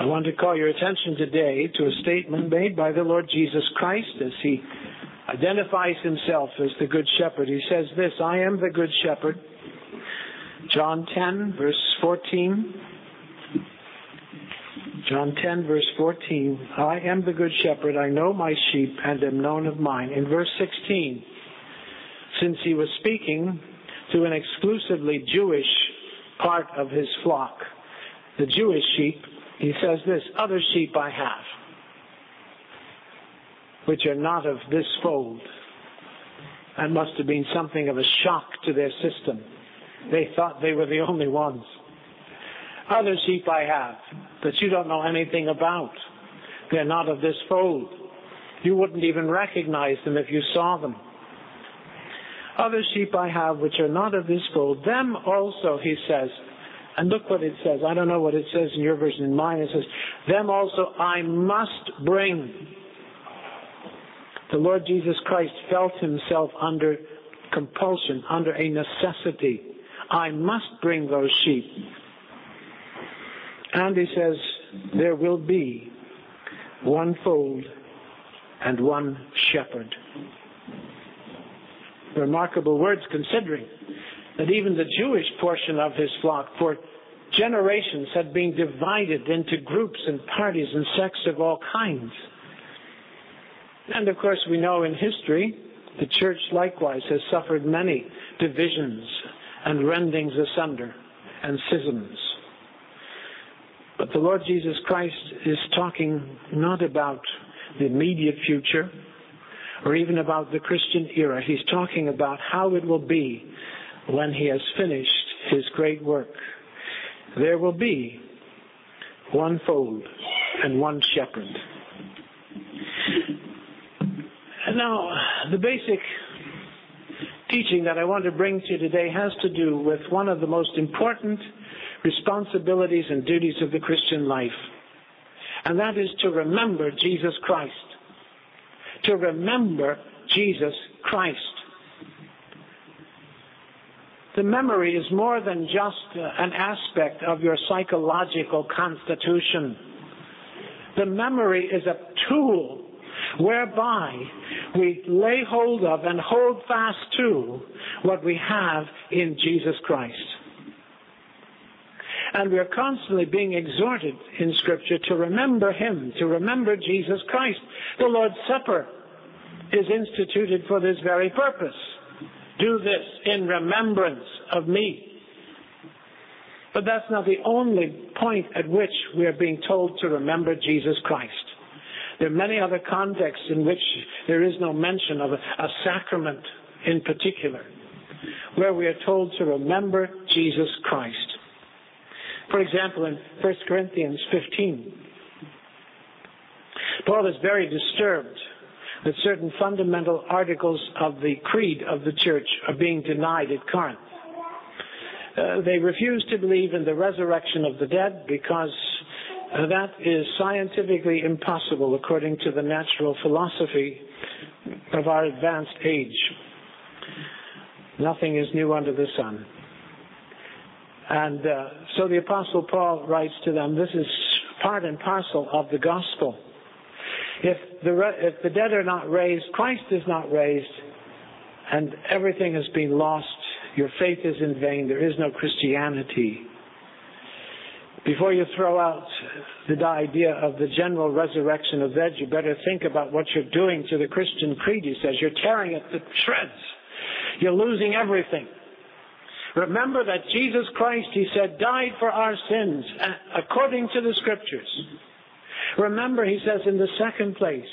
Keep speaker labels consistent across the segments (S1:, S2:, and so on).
S1: I want to call your attention today to a statement made by the Lord Jesus Christ as he identifies himself as the Good Shepherd. He says this, I am the Good Shepherd. John 10, verse 14. John 10, verse 14. I am the Good Shepherd. I know my sheep and am known of mine. In verse 16, since he was speaking to an exclusively Jewish part of his flock, the Jewish sheep, he says this, other sheep I have, which are not of this fold. That must have been something of a shock to their system. They thought they were the only ones. Other sheep I have that you don't know anything about. They're not of this fold. You wouldn't even recognize them if you saw them. Other sheep I have which are not of this fold. Them also, he says, and look what it says. I don't know what it says in your version. In mine it says, them also I must bring. The Lord Jesus Christ felt himself under compulsion, under a necessity. I must bring those sheep. And he says, there will be one fold and one shepherd. Remarkable words, considering that even the Jewish portion of his flock for generations had been divided into groups and parties and sects of all kinds. And of course we know in history the church likewise has suffered many divisions and rendings asunder and schisms. But the Lord Jesus Christ is talking not about the immediate future or even about the Christian era. He's talking about how it will be when he has finished his great work. There will be one fold and one shepherd. And now, the basic teaching that I want to bring to you today has to do with one of the most important responsibilities and duties of the Christian life. And that is to remember Jesus Christ. To remember Jesus Christ. The memory is more than just an aspect of your psychological constitution. The memory is a tool whereby we lay hold of and hold fast to what we have in Jesus Christ. And we are constantly being exhorted in Scripture to remember him, to remember Jesus Christ. The Lord's Supper is instituted for this very purpose. Do this in remembrance of me. But that's not the only point at which we are being told to remember Jesus Christ. There are many other contexts in which there is no mention of a sacrament in particular, where we are told to remember Jesus Christ. For example, in 1 Corinthians 15, Paul is very disturbed that certain fundamental articles of the creed of the church are being denied at Corinth. They refuse to believe in the resurrection of the dead because that is scientifically impossible according to the natural philosophy of our advanced age. Nothing is new under the sun. And so the Apostle Paul writes to them, this is part and parcel of the gospel. If the dead are not raised, Christ is not raised, and everything has been lost, your faith is in vain, there is no Christianity. Before you throw out the idea of the general resurrection of the dead, you better think about what you're doing to the Christian creed. He says, you're tearing it to shreds. You're losing everything. Remember that Jesus Christ, he said, died for our sins according to the Scriptures. Remember, he says in the second place,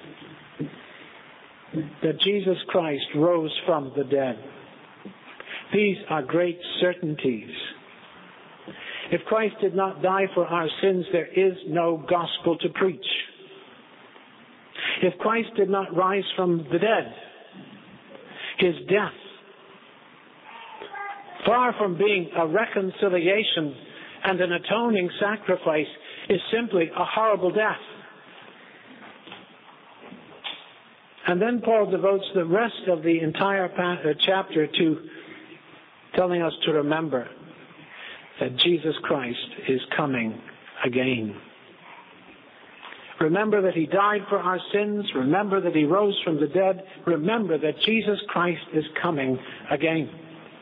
S1: that Jesus Christ rose from the dead. These are great certainties. If Christ did not die for our sins, there is no gospel to preach. If Christ did not rise from the dead, his death, far from being a reconciliation and an atoning sacrifice, is simply a horrible death. And then Paul devotes the rest of the entire chapter to telling us to remember that Jesus Christ is coming again. Remember that He died for our sins. Remember that He rose from the dead. Remember that Jesus Christ is coming again.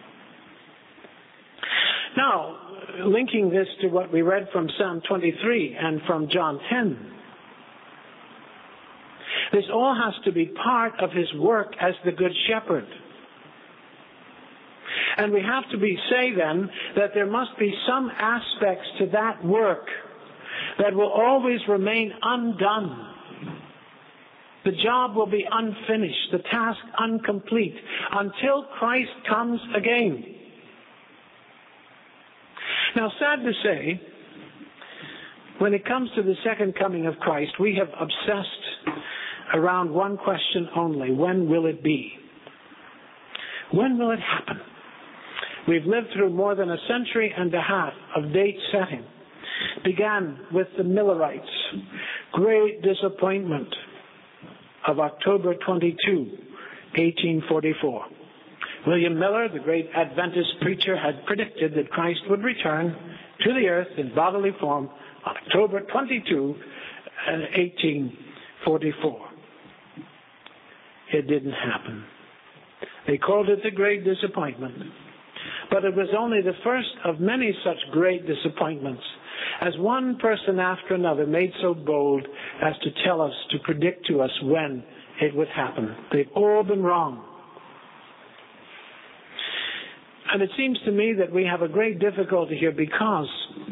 S1: Now, linking this to what we read from Psalm 23 and from John 10, this all has to be part of His work as the Good Shepherd. And we have to say then that there must be some aspects to that work that will always remain undone. The job will be unfinished, the task incomplete, until Christ comes again. Now, sad to say, when it comes to the second coming of Christ, we have obsessed around one question only: when will it be? When will it happen? We've lived through more than a century and a half of date setting. Began with the Millerites' great disappointment of October 22, 1844. William Miller, the great Adventist preacher, had predicted that Christ would return to the earth in bodily form on October 22, 1844. It didn't happen. They called it the Great Disappointment. But it was only the first of many such great disappointments, as one person after another made so bold as to tell us, to predict to us when it would happen. They've all been wrong. And it seems to me that we have a great difficulty here because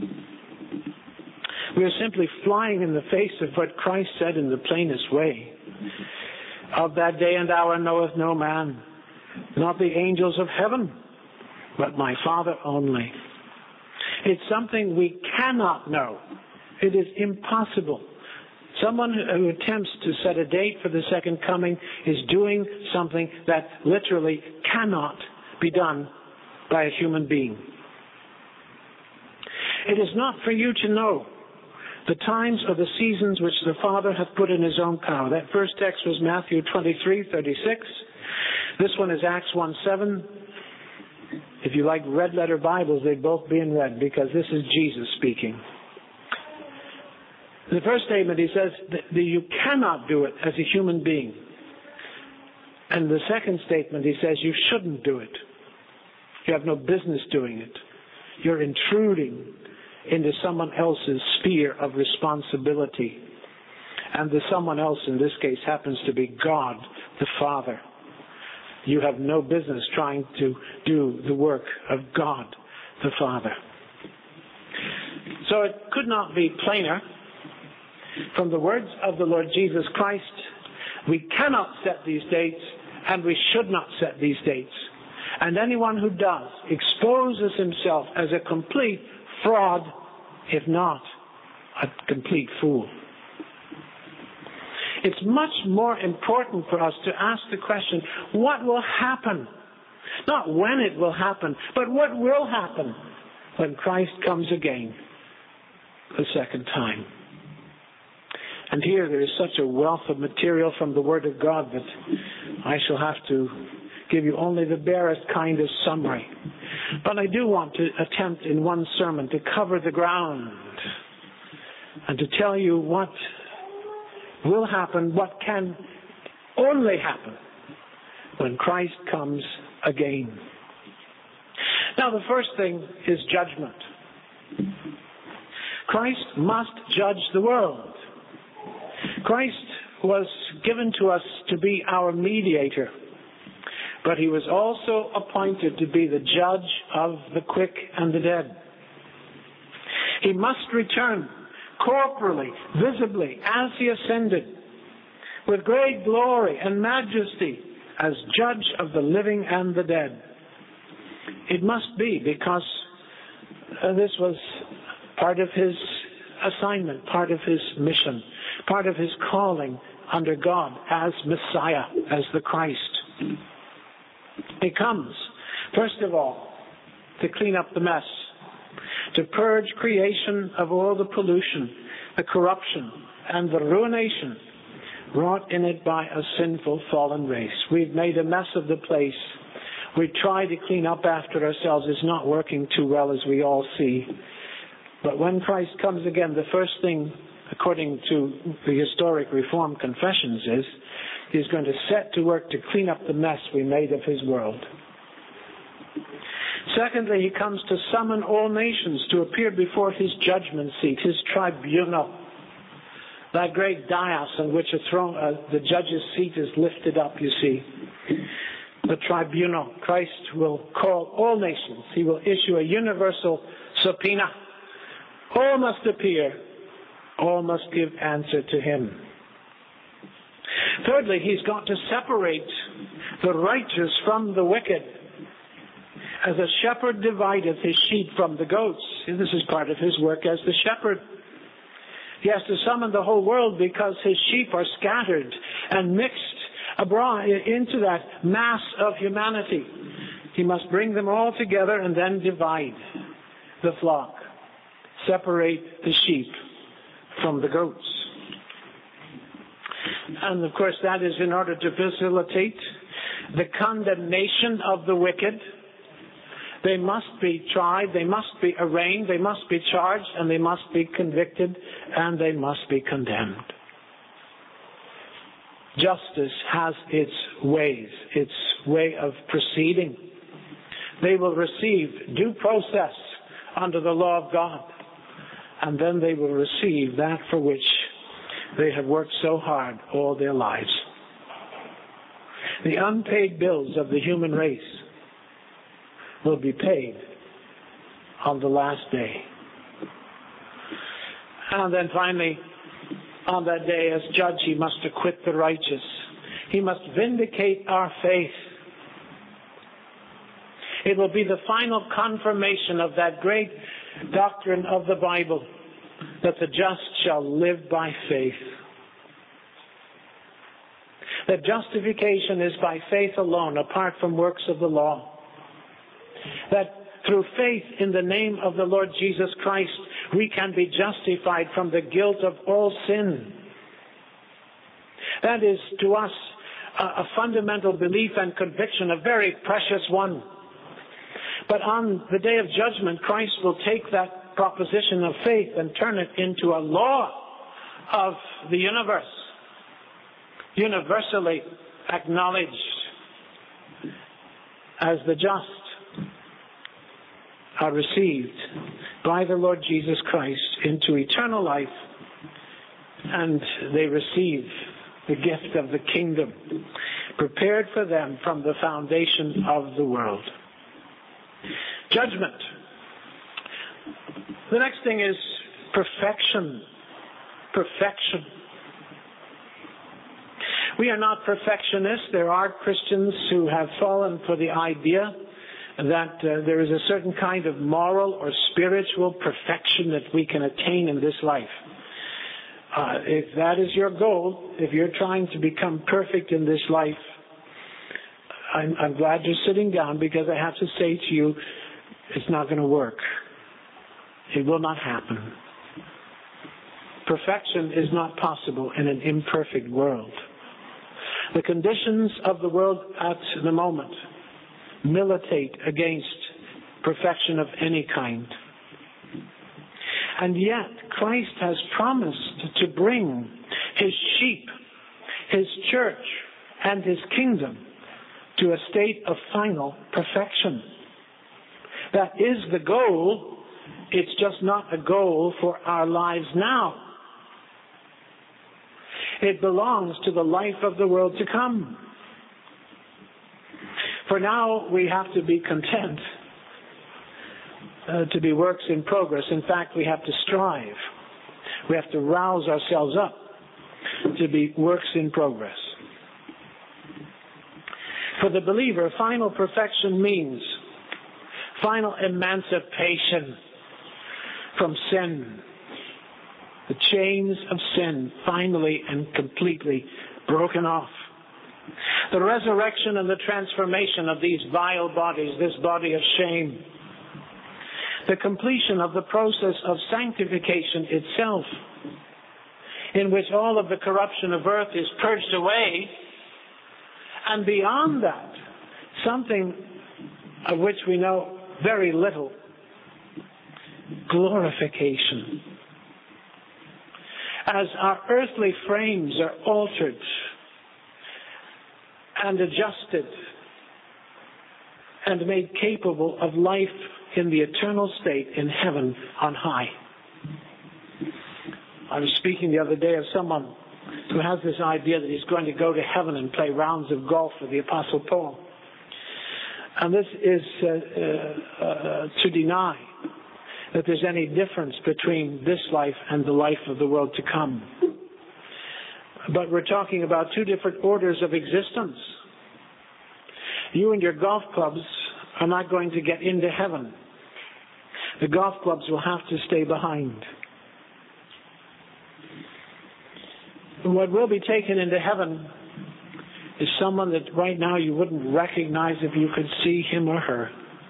S1: we are simply flying in the face of what Christ said in the plainest way. Of that day and hour knoweth no man, not the angels of heaven, but my Father only. It's something we cannot know. It is impossible. Someone who attempts to set a date for the second coming is doing something that literally cannot be done by a human being. It is not for you to know the times or the seasons which the Father hath put in His own power. That first text was Matthew 23:36. This one is Acts 1:7. If you like red letter Bibles, they'd both be in red because this is Jesus speaking. The first statement, He says that you cannot do it as a human being. And the second statement, He says you shouldn't do it. You have no business doing it. You're intruding into someone else's sphere of responsibility. And the someone else in this case happens to be God the Father. You have no business trying to do the work of God the Father. So it could not be plainer from the words of the Lord Jesus Christ. We cannot set these dates, and we should not set these dates. And anyone who does exposes himself as a complete fraud, if not a complete fool. It's much more important for us to ask the question, what will happen? Not when it will happen, but what will happen when Christ comes again the second time. And here there is such a wealth of material from the Word of God that I shall have to give you only the barest kind of summary. But I do want to attempt in one sermon to cover the ground and to tell you what will happen, what can only happen when Christ comes again. Now, the first thing is judgment. Christ must judge the world. Christ was given to us to be our mediator, but He was also appointed to be the judge of the quick and the dead. He must return corporally, visibly, as He ascended, with great glory and majesty as judge of the living and the dead. It must be, because this was part of His assignment, part of His mission, part of His calling under God as Messiah, as the Christ. He comes, first of all, to clean up the mess, to purge creation of all the pollution, the corruption, and the ruination wrought in it by a sinful fallen race. We've made a mess of the place. We try to clean up after ourselves. It's not working too well, as we all see. But when Christ comes again, the first thing according to the historic Reformed confessions, is he's going to set to work to clean up the mess we made of his world. Secondly, he comes to summon all nations to appear before his judgment seat, his tribunal. That great dais on which the judge's seat is lifted up, you see. The tribunal. Christ will call all nations. He will issue a universal subpoena. All must appear. All must give answer to him. Thirdly, he's got to separate the righteous from the wicked. As a shepherd divideth his sheep from the goats. And this is part of his work as the shepherd. He has to summon the whole world because his sheep are scattered and mixed abroad into that mass of humanity. He must bring them all together and then divide the flock. Separate the sheep from the goats. And of course that is in order to facilitate the condemnation of the wicked. They must be tried, they must be arraigned, they must be charged, and they must be convicted, and they must be condemned. Justice has its ways, its way of proceeding. They will receive due process under the law of God, and then they will receive that for which they have worked so hard all their lives. The unpaid bills of the human race will be paid on the last day. And then finally, on that day as judge, he must acquit the righteous. He must vindicate our faith. It will be the final confirmation of that great doctrine of the Bible, that the just shall live by faith. That justification is by faith alone, apart from works of the law. That through faith in the name of the Lord Jesus Christ, we can be justified from the guilt of all sin. That is to us a fundamental belief and conviction, a very precious one. But on the day of judgment, Christ will take that proposition of faith and turn it into a law of the universe, universally acknowledged as the just are received by the Lord Jesus Christ into eternal life, and they receive the gift of the kingdom prepared for them from the foundation of the world. Judgment. The next thing is perfection. Perfection. We are not perfectionists. There are Christians who have fallen for the idea that there is a certain kind of moral or spiritual perfection that we can attain in this life. If that is your goal, if you're trying to become perfect in this life, I'm glad you're sitting down, because I have to say to you, it's not going to work. It will not happen. Perfection is not possible in an imperfect world. The conditions of the world at the moment militate against perfection of any kind. And yet, Christ has promised to bring his sheep, his church, and his kingdom to a state of final perfection. That is the goal. It's just not a goal for our lives now. It belongs to the life of the world to come. For now, we have to be content to be works in progress. In fact, we have to strive. We have to rouse ourselves up to be works in progress. For the believer, final perfection means final emancipation from sin. The chains of sin finally and completely broken off. The resurrection and the transformation of these vile bodies, this body of shame. The completion of the process of sanctification itself, in which all of the corruption of earth is purged away. And beyond that, something of which we know very little: glorification. as our earthly frames are altered and adjusted and made capable of life in the eternal state in heaven on high. I was speaking the other day of someone who has this idea that he's going to go to heaven and play rounds of golf with the Apostle Paul. And this is to deny that there's any difference between this life and the life of the world to come. But we're talking about two different orders of existence. You and your golf clubs are not going to get into heaven. The golf clubs will have to stay behind. What will be taken into heaven is someone that right now you wouldn't recognize if you could see him or her.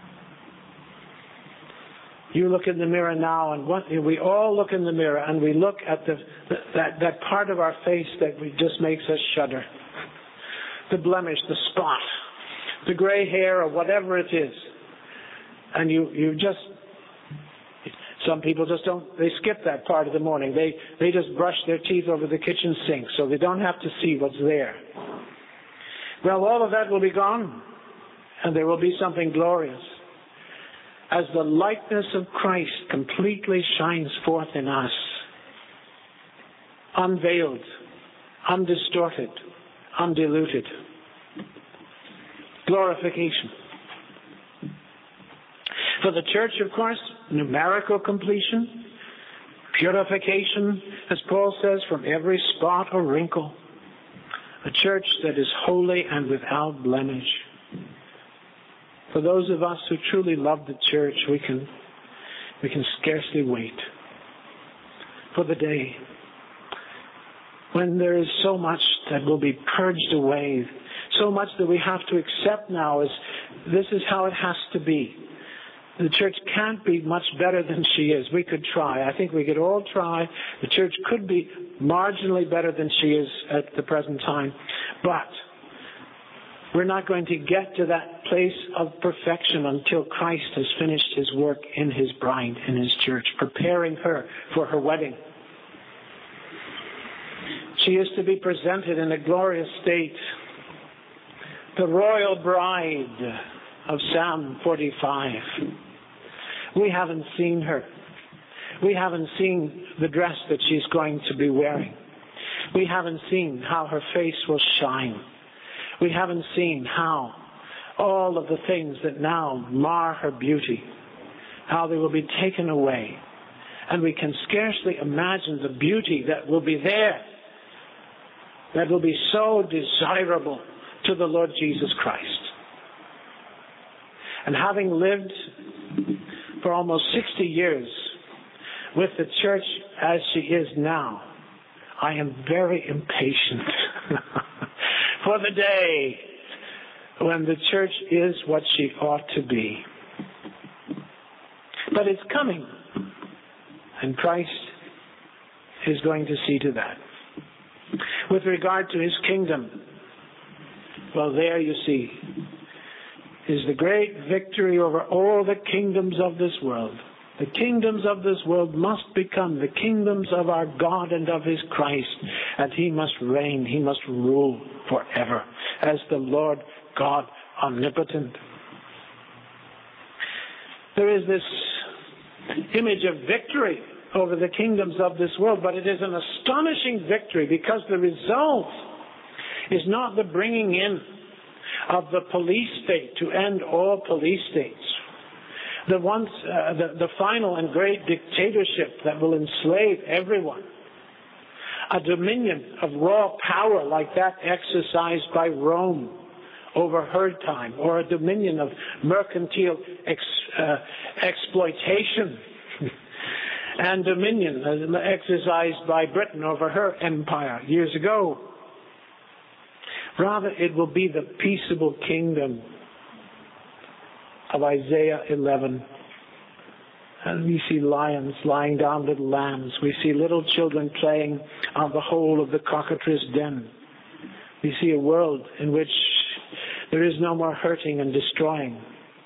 S1: You look in the mirror now, and we all look in the mirror, and we look at that part of our face that just makes us shudder. The blemish, the spot, the gray hair, or whatever it is. And you just, some people just don't, they skip that part of the morning. They just brush their teeth over the kitchen sink so they don't have to see what's there. Well, all of that will be gone, and there will be something glorious. As the likeness of Christ completely shines forth in us, unveiled, undistorted, undiluted. Glorification. For the church, of course, numerical completion, purification, as Paul says, from every spot or wrinkle. A church that is holy and without blemish. For those of us who truly love the church, we can scarcely wait for the day when there is so much that will be purged away, so much that we have to accept now as this is how it has to be. The church can't be much better than she is. We could try. I think we could all try. The church could be marginally better than she is at the present time. But we're not going to get to that place of perfection until Christ has finished his work in his bride, in his church, preparing her for her wedding. She is to be presented in a glorious state. The royal bride of Psalm 45. We haven't seen her. We haven't seen the dress that she's going to be wearing. We haven't seen how her face will shine. We haven't seen how all of the things that now mar her beauty, how they will be taken away. And we can scarcely imagine the beauty that will be there, that will be so desirable to the Lord Jesus Christ. And having lived for almost 60 years with the church as she is now, I am very impatient for the day when the church is what she ought to be. But it's coming, and Christ is going to see to that. With regard to his kingdom, well, there you see is the great victory over all the kingdoms of this world. The kingdoms of this world must become the kingdoms of our God and of his Christ, and he must reign, he must rule forever as the Lord God omnipotent. There is this image of victory over the kingdoms of this world, but it is an astonishing victory because the result is not the bringing in of the police state to end all police states. The final and great dictatorship that will enslave everyone. A dominion of raw power like that exercised by Rome over her time, or a dominion of mercantile exploitation and dominion exercised by Britain over her empire years ago. Rather, it will be the peaceable kingdom of Isaiah 11. And we see lions lying down little lambs. We see little children playing on the hole of the cockatrice den. We see a world in which there is no more hurting and destroying,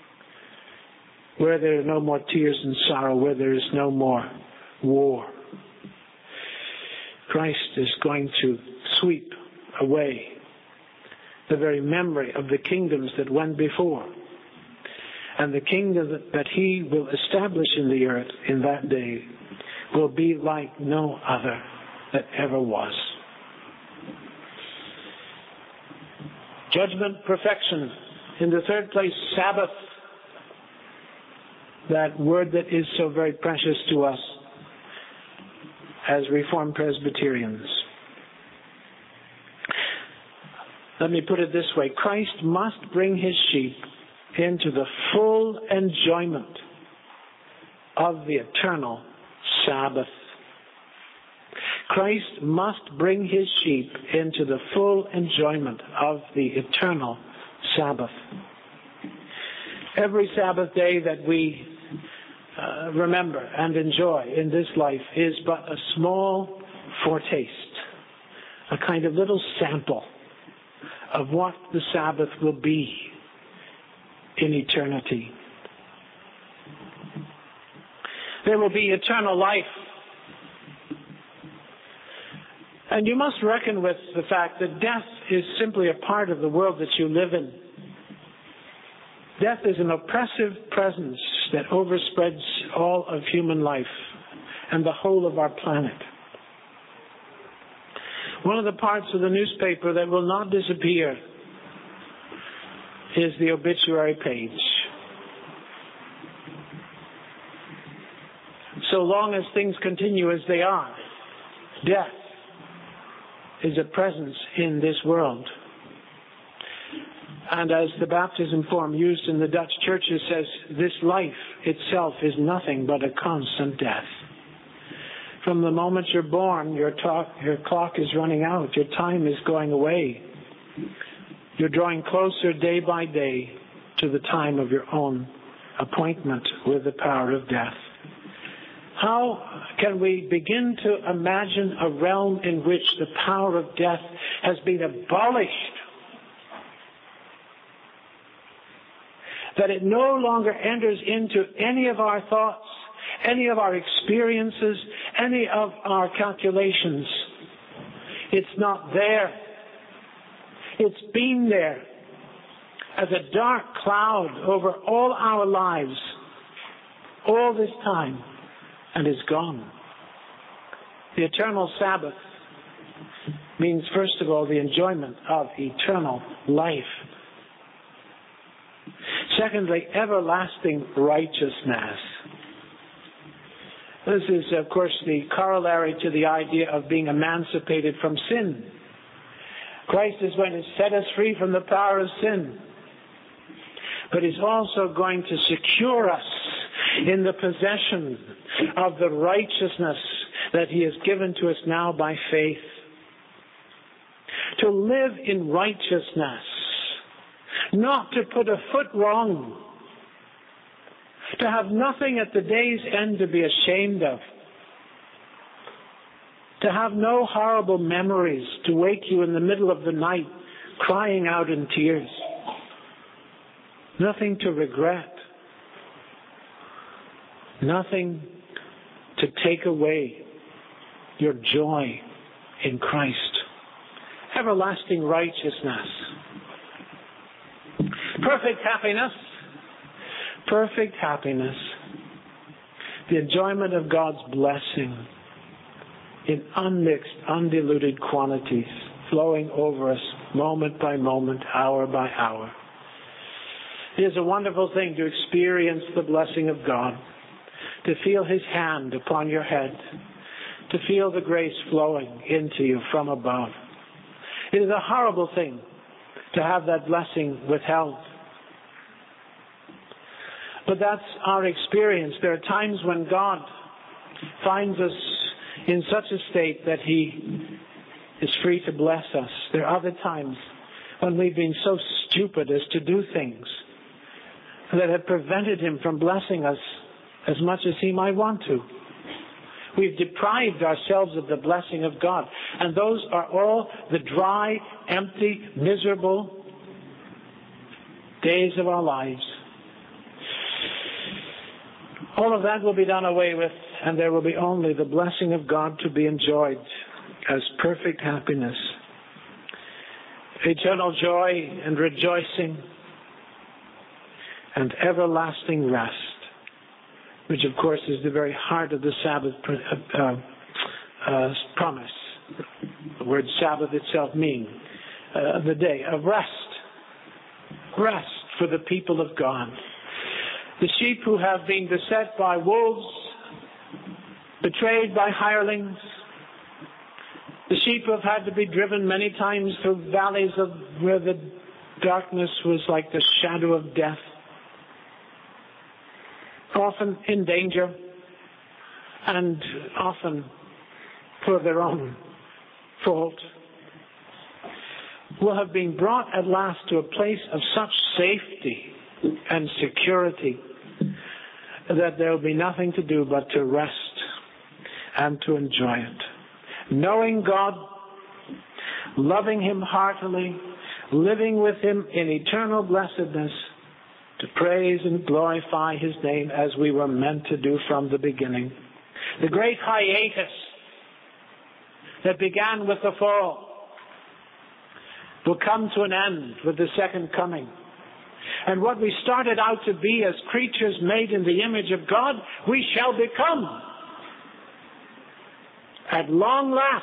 S1: where there are no more tears and sorrow, where there is no more war. Christ is going to sweep away the very memory of the kingdoms that went before. And the kingdom that he will establish in the earth in that day will be like no other that ever was. Judgment, perfection. In the third place, Sabbath. That word that is so very precious to us as Reformed Presbyterians. Let me put it this way. Christ must bring his sheep into the full enjoyment of the eternal Sabbath. Christ must bring his sheep into the full enjoyment of the eternal Sabbath. Every Sabbath day that we remember and enjoy in this life is but a small foretaste, a kind of little sample of what the Sabbath will be in eternity. There will be eternal life. And you must reckon with the fact that death is simply a part of the world that you live in. Death is an oppressive presence that overspreads all of human life and the whole of our planet. One of the parts of the newspaper that will not disappear is the obituary page. So long as things continue as they are, death is a presence in this world. And as the baptism form used in the Dutch churches says, this life itself is nothing but a constant death. From the moment you're born, your clock is running out. Your time is going away. You're drawing closer day by day to the time of your own appointment with the power of death. How can we begin to imagine a realm in which the power of death has been abolished? That it no longer enters into any of our thoughts, any of our experiences, any of our calculations. It's not there. It's been there as a dark cloud over all our lives all this time and is gone. The eternal Sabbath means, first of all, the enjoyment of eternal life. Secondly, everlasting righteousness. This is, of course, the corollary to the idea of being emancipated from sin. Christ is going to set us free from the power of sin. But he's also going to secure us in the possession of the righteousness that he has given to us now by faith. To live in righteousness. Not to put a foot wrong. To have nothing at the day's end to be ashamed of. To have no horrible memories to wake you in the middle of the night crying out in tears. Nothing to regret. Nothing to take away your joy in Christ. Everlasting righteousness. Perfect happiness. Perfect happiness. The enjoyment of God's blessing in unmixed, undiluted quantities flowing over us moment by moment, hour by hour. It is a wonderful thing to experience the blessing of God, to feel his hand upon your head, to feel the grace flowing into you from above. It is a horrible thing to have that blessing withheld. But that's our experience. There are times when God finds us in such a state that he is free to bless us. There are other times when we've been so stupid as to do things that have prevented him from blessing us as much as he might want to. We've deprived ourselves of the blessing of God. And those are all the dry, empty, miserable days of our lives. All of that will be done away with, and there will be only the blessing of God to be enjoyed as perfect happiness, eternal joy and rejoicing, and everlasting rest, which of course is the very heart of the Sabbath promise. The word Sabbath itself means the day of rest. Rest for the people of God. The sheep who have been beset by wolves, betrayed by hirelings, the sheep who have had to be driven many times through valleys where the darkness was like the shadow of death, often in danger, and often for their own fault, will have been brought at last to a place of such safety and security that there will be nothing to do but to rest and to enjoy it. Knowing God, loving Him heartily, living with Him in eternal blessedness, to praise and glorify His name as we were meant to do from the beginning. The great hiatus that began with the fall will come to an end with the second coming. And what we started out to be as creatures made in the image of God, we shall become at long last,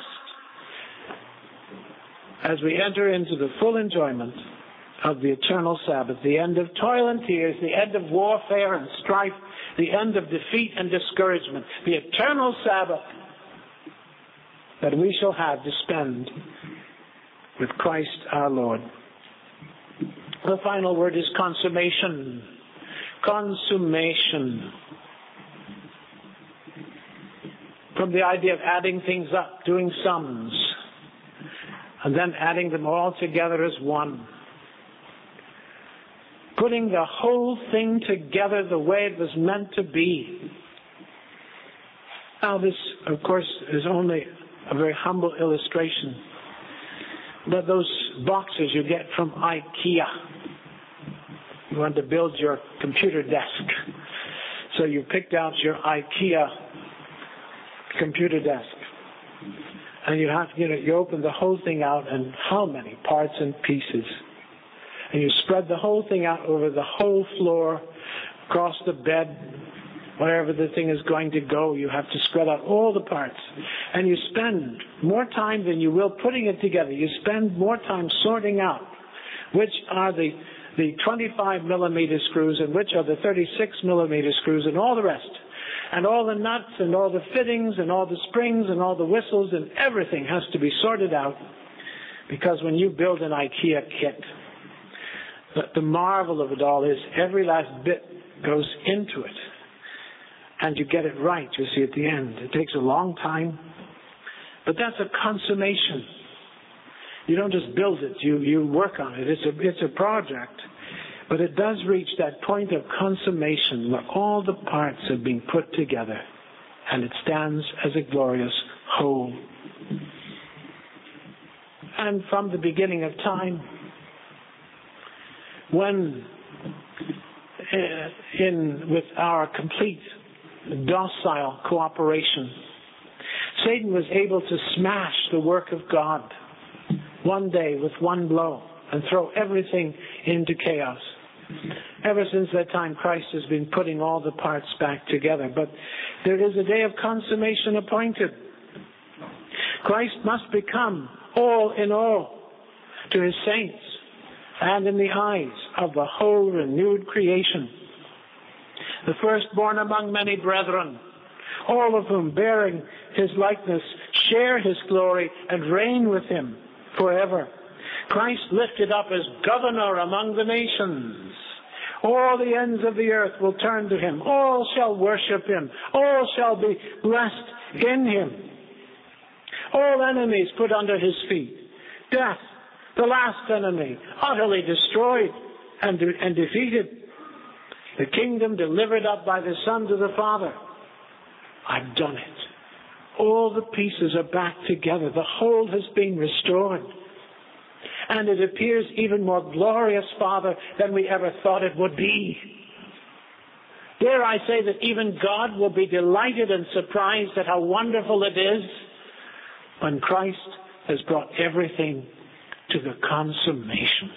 S1: as we enter into the full enjoyment of the eternal Sabbath, the end of toil and tears, the end of warfare and strife, the end of defeat and discouragement, the eternal Sabbath that we shall have to spend with Christ our Lord. The final word is consummation. Consummation. From the idea of adding things up, doing sums, and then adding them all together as one. Putting the whole thing together the way it was meant to be. Now this, of course, is only a very humble illustration. But those boxes you get from IKEA, you want to build your computer desk. So you picked out your IKEA computer desk. And you have, you open the whole thing out, and how many parts and pieces. And you spread the whole thing out over the whole floor, across the bed, wherever the thing is going to go. You have to spread out all the parts. And you spend more time than you will putting it together. You spend more time sorting out which are the 25 millimeter screws and which are the 36 millimeter screws and all the rest. And all the nuts and all the fittings and all the springs and all the whistles and everything has to be sorted out. Because when you build an IKEA kit, the marvel of it all is every last bit goes into it. And you get it right, you see, at the end. It takes a long time. But that's a consummation. You don't just build it, you work on it. It's a project. But it does reach that point of consummation where all the parts have been put together and it stands as a glorious whole. And from the beginning of time, when with our complete docile cooperation, Satan was able to smash the work of God one day with one blow and throw everything into chaos. Ever since that time, Christ has been putting all the parts back together. But there is a day of consummation appointed. Christ must become all in all to His saints and in the eyes of the whole renewed creation. The firstborn among many brethren, all of whom, bearing His likeness, share His glory and reign with Him forever. Christ lifted up as governor among the nations. All the ends of the earth will turn to Him. All shall worship Him. All shall be blessed in Him. All enemies put under His feet. Death, the last enemy, utterly destroyed and defeated. The kingdom delivered up by the Son to the Father. I've done it. All the pieces are back together. The whole has been restored. And it appears even more glorious, Father, than we ever thought it would be. Dare I say that even God will be delighted and surprised at how wonderful it is when Christ has brought everything to the consummation.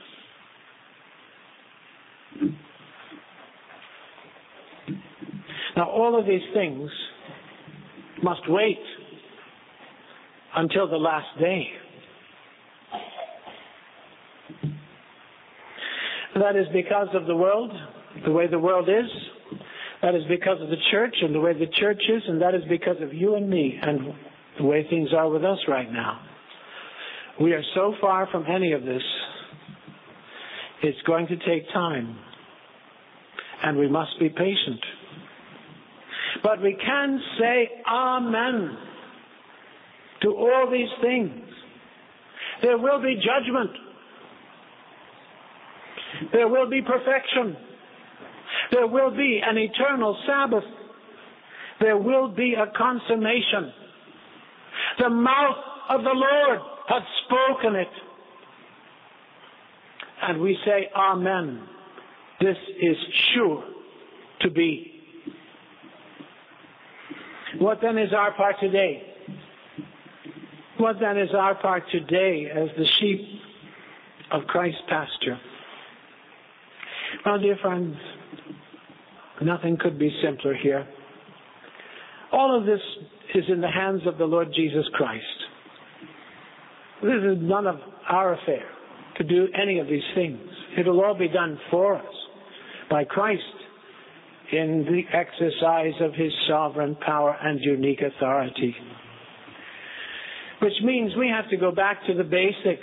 S1: Now, all of these things must wait until the last day. That is because of the world, the way the world is. That is because of the church and the way the church is. And that is because of you and me and the way things are with us right now. We are so far from any of this. It's going to take time. And we must be patient. But we can say amen to all these things. There will be judgment. There will be perfection. There will be an eternal Sabbath. There will be a consummation. The mouth of the Lord hath spoken it. And we say amen. This is sure to be. What then is our part today? What then is our part today as the sheep of Christ's pasture? Well, dear friends, nothing could be simpler here. All of this is in the hands of the Lord Jesus Christ. This is none of our affair to do any of these things. It will all be done for us by Christ in the exercise of His sovereign power and unique authority. Which means we have to go back to the basics.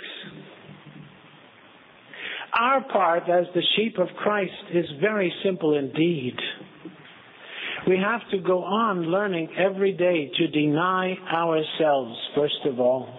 S1: Our part as the sheep of Christ is very simple indeed. We have to go on learning every day to deny ourselves, first of all.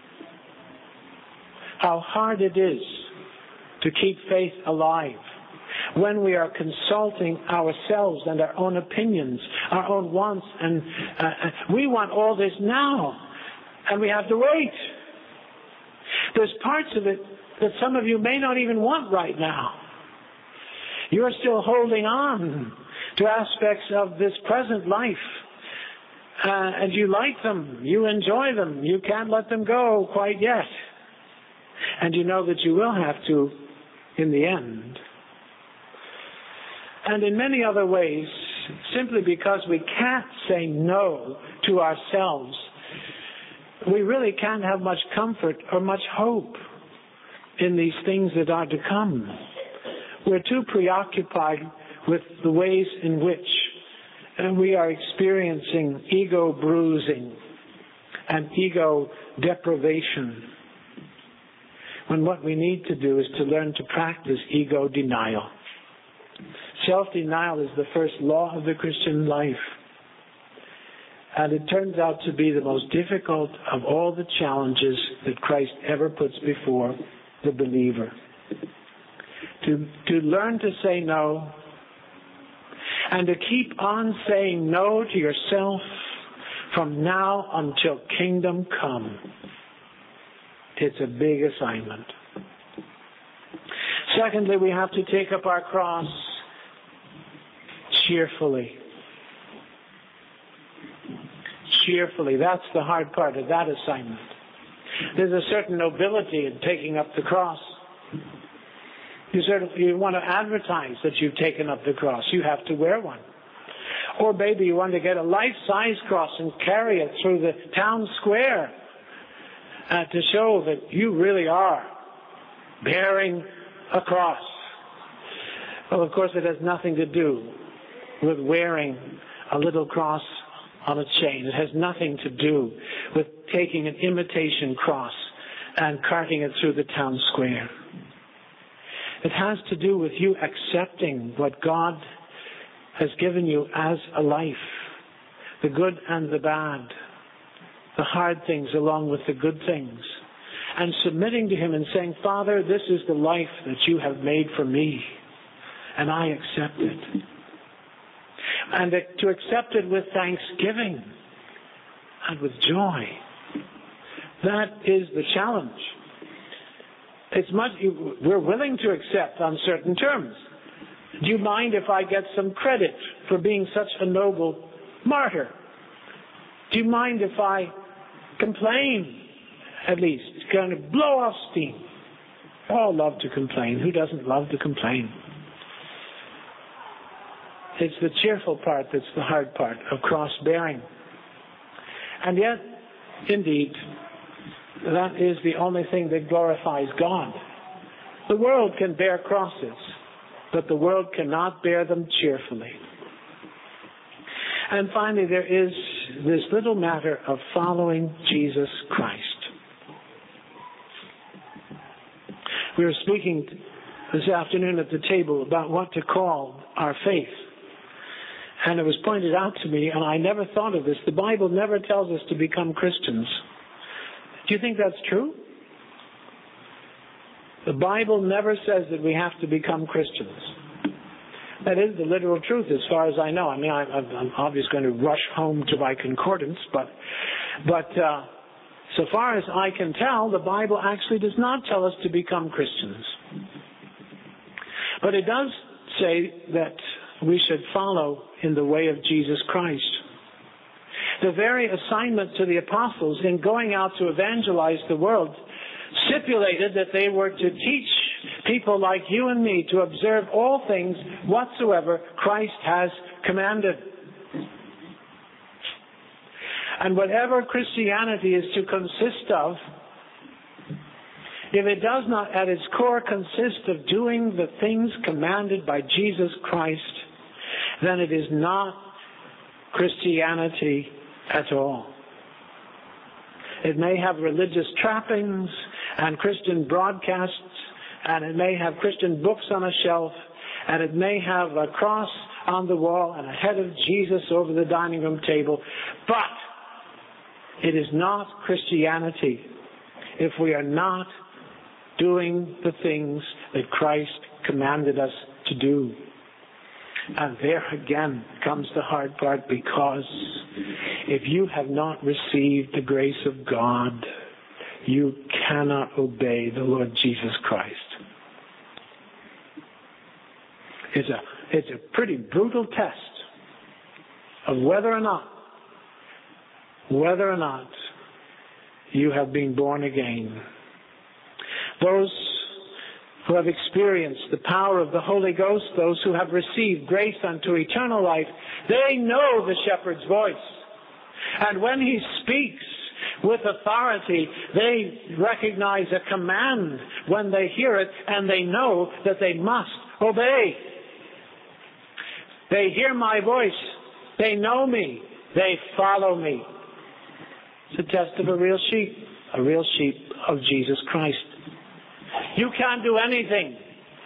S1: How hard it is to keep faith alive when we are consulting ourselves and our own opinions, our own wants, and we want all this now, and we have to wait. There's parts of it that some of you may not even want right now. You're still holding on to aspects of this present life, and you like them, you enjoy them, you can't let them go quite yet. And you know that you will have to in the end. And in many other ways, simply because we can't say no to ourselves, we really can't have much comfort or much hope in these things that are to come. We're too preoccupied with the ways in which we are experiencing ego bruising and ego deprivation, when what we need to do is to learn to practice ego denial. Self-denial is the first law of the Christian life. And it turns out to be the most difficult of all the challenges that Christ ever puts before the believer. To learn to say no, and to keep on saying no to yourself from now until kingdom come. It's a big assignment. Secondly, we have to take up our cross cheerfully. Cheerfully. That's the hard part of that assignment. There's a certain nobility in taking up the cross. You want to advertise that you've taken up the cross. You have to wear one. Or maybe you want to get a life-size cross and carry it through the town square to show that you really are bearing a cross. Well, of course, it has nothing to do with wearing a little cross on a chain. It has nothing to do with taking an imitation cross and carting it through the town square. It has to do with you accepting what God has given you as a life, the good and the bad, the hard things along with the good things, and submitting to Him and saying, Father, this is the life that you have made for me, and I accept it. And to accept it with thanksgiving and with joy. That is the challenge. We're willing to accept on certain terms. Do you mind if I get some credit for being such a noble martyr? Do you mind if I Complain, at least. Kind of blow off steam. All love to complain. Who doesn't love to complain? It's the cheerful part that's the hard part of cross-bearing. And yet, indeed, that is the only thing that glorifies God. The world can bear crosses, but the world cannot bear them cheerfully. And finally, there is this little matter of following Jesus Christ. We were speaking this afternoon at the table about what to call our faith. And it was pointed out to me, and I never thought of this, the Bible never tells us to become Christians. Do you think that's true? The Bible never says that we have to become Christians. That is the literal truth as far as I know. I mean, I'm obviously going to rush home to my concordance, but so far as I can tell, the Bible actually does not tell us to become Christians. But it does say that we should follow in the way of Jesus Christ. The very assignment to the apostles in going out to evangelize the world stipulated that they were to teach people like you and me to observe all things whatsoever Christ has commanded. And whatever Christianity is to consist of, if it does not at its core consist of doing the things commanded by Jesus Christ, then it is not Christianity at all. It may have religious trappings and Christian broadcasts, and it may have Christian books on a shelf, and it may have a cross on the wall and a head of Jesus over the dining room table, but it is not Christianity if we are not doing the things that Christ commanded us to do. And there again comes the hard part, because if you have not received the grace of God, you cannot obey the Lord Jesus Christ. It's a pretty brutal test of whether or not you have been born again. Those who have experienced the power of the Holy Ghost, those who have received grace unto eternal life, they know the shepherd's voice. And when he speaks with authority, they recognize a command when they hear it, and they know that they must obey. They hear my voice. They know me. They follow me. It's a test of a real sheep of Jesus Christ. You can't do anything.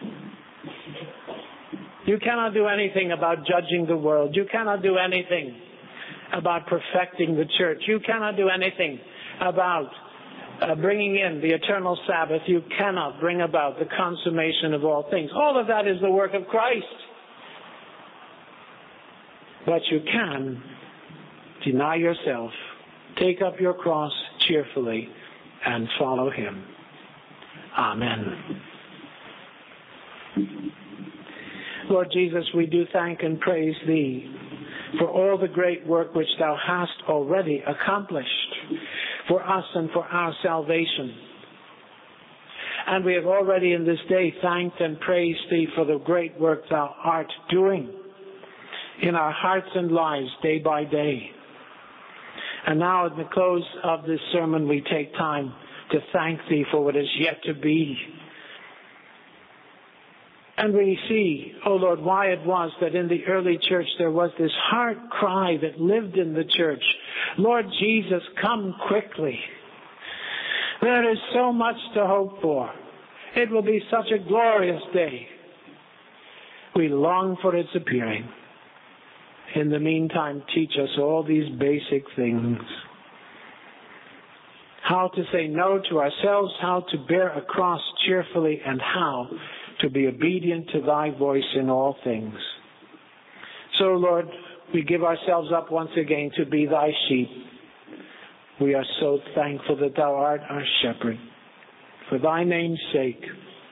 S1: You cannot do anything about judging the world. You cannot do anything about perfecting the church. You cannot do anything about bringing in the eternal Sabbath. You cannot bring about the consummation of all things. All of that is the work of Christ. But you can deny yourself, take up your cross cheerfully, and follow him. Amen. Lord Jesus, we do thank and praise thee for all the great work which thou hast already accomplished for us and for our salvation. And we have already in this day thanked and praised thee for the great work thou art doing in our hearts and lives day by day. And now at the close of this sermon, we take time to thank thee for what is yet to be. And we see, O Lord, why it was that in the early church there was this heart cry that lived in the church. Lord Jesus, come quickly. There is so much to hope for. It will be such a glorious day. We long for its appearing. In the meantime, teach us all these basic things. How to say no to ourselves, how to bear a cross cheerfully, and how to be obedient to thy voice in all things. So, Lord, we give ourselves up once again to be thy sheep. We are so thankful that thou art our shepherd. For thy name's sake,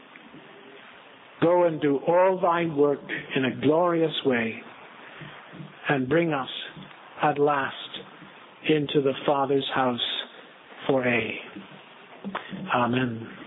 S1: go and do all thy work in a glorious way, and bring us at last into the Father's house 4a. Amen.